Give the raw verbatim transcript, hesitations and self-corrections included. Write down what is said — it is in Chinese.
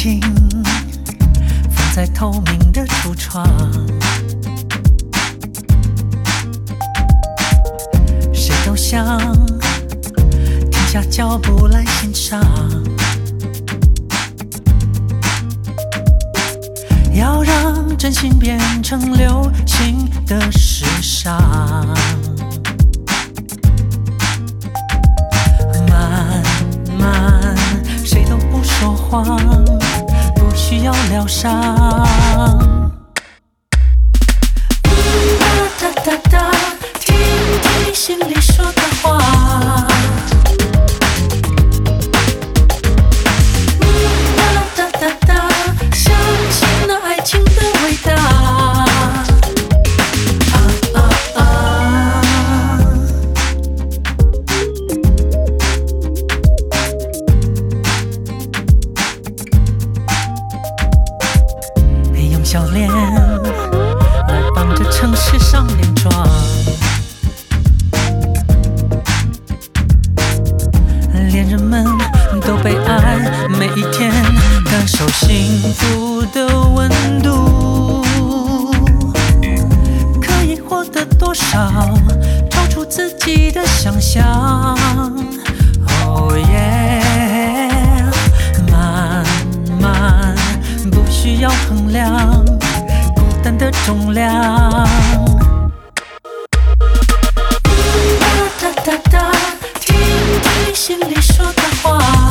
情放在透明的橱窗，谁都想停下脚步来欣赏，要让真心变成流行的时尚。慢慢，谁都不说谎，不需要疗伤。哒哒哒，听听心里说的话。哒哒哒，相信那爱情的伟大。啊啊啊！用笑脸来帮这城市上点妆，恋人们都被爱，每一天感受幸福的温度。可以获得多少，超出自己的想象。Oh yeah， 慢慢，不需要衡量孤单的重量。哒哒哒，听听心里说的话。